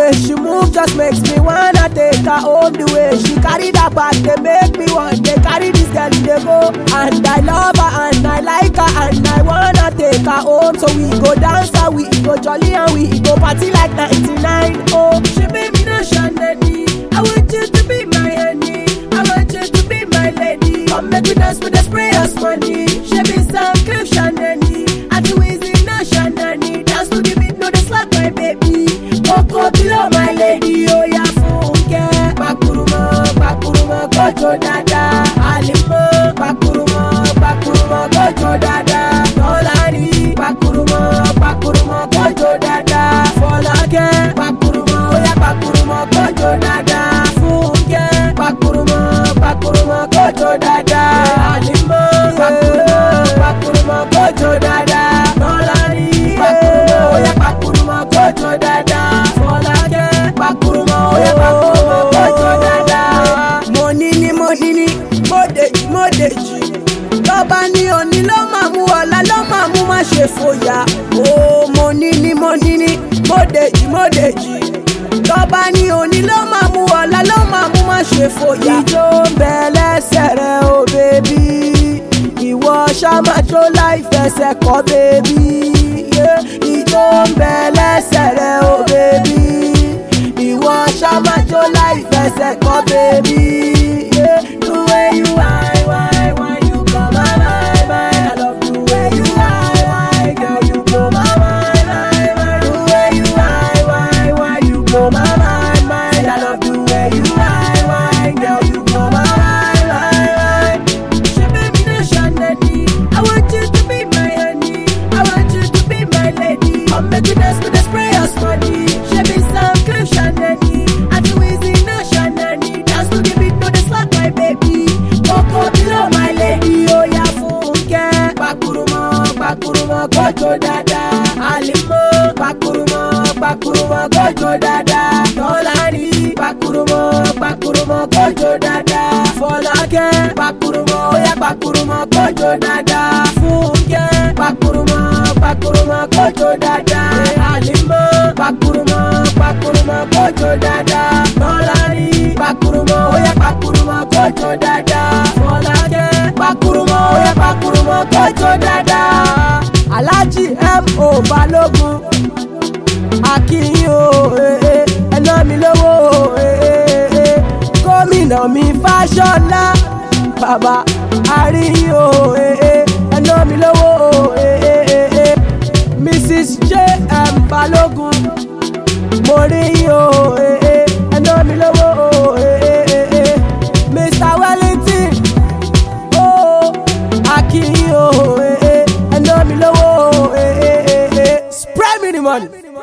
way she move just makes me wanna take her home. The way she carry that bag, they make me want to carry this girl they go. And I love her and I like her and I wanna take her home. So we go dance and we go jolly and we go party like 99. Oh, she made me no shandy. I want you to be my honey. I want you to be my lady. Come make we dance with the sprayers money. She be some cliff shandy. I do easy no shandy. Dance to the beat, no the slap my baby. Coco below my lady. Oh yeah, funke. Bakuruma, kojo dada. Alimo, bakuruma, kojo dada. Dolari, bakuruma, kojo dada. Folake, bakuruma, oh yeah, bakuruma, kojo dada. Funke, bakuruma, kojo dada. Alimo, bakuruma, kojo dada. Dolari, oh yeah, bakuruma, kojo dada. Folake, bakuruma, oh yeah, bakuruma, kojo dada. Money ni, modeji. Lọ́ba ní òní ló máa mú ọ̀la ló máa mú má ṣe fòyà. Oh, money ni, modeji. Lọ́ba ní òní ló máa mú ọ̀la ló máa mú má ṣe fòyà. Ìjó ń bẹ lẹ́sẹ̀ rẹ o bèbí. Ìwọ ṣàmájó láì fẹsẹ̀ kọ́ bèbí. Ìjó ń bẹ lẹ́sẹ̀ rẹ o bèbí. Ìwọ ṣàmájó láì fẹsẹ̀ kọ́ bèbí. The way you why you blow my mind. I love the way you why, girl, you blow my mind. The way you why you blow my mind. I love the way you why, girl, you blow my mind. She made me no shandy. I want you to be my honey. I want you to be my lady. Come make we dance with the sprayers money. She be some cliff shandy. I do easy no shandy. Dance to the beat, no the slap my baby. Coco below my lady. Oh yeah, funke. Bakuruma, kojo dada. Alimo, bakuruma, kojo dada. Dolari, bakuruma, kojo dada. Folake, bakuruma, oh yeah, bakuruma, kojo dada. Funke, bakuruma, kojo dada. Alimo, bakuruma, kojo dada. Dolari, bakuruma, oh yeah, bakuruma, kojo dada. Folake, bakuruma, oh yeah, bakuruma, kojo dada. Alhaji M.O. Balogun Akinyin o, ẹná mi lówó o, gómìnà mi Fáṣọlá bàbá àríyìn o, ẹná mi lówó o, Mrs. J.M. Balogun mo rí yín o, ẹná mi lówó o, Mr. Wellington o, Akinyin o, ẹná mi lówó o, spray me the money.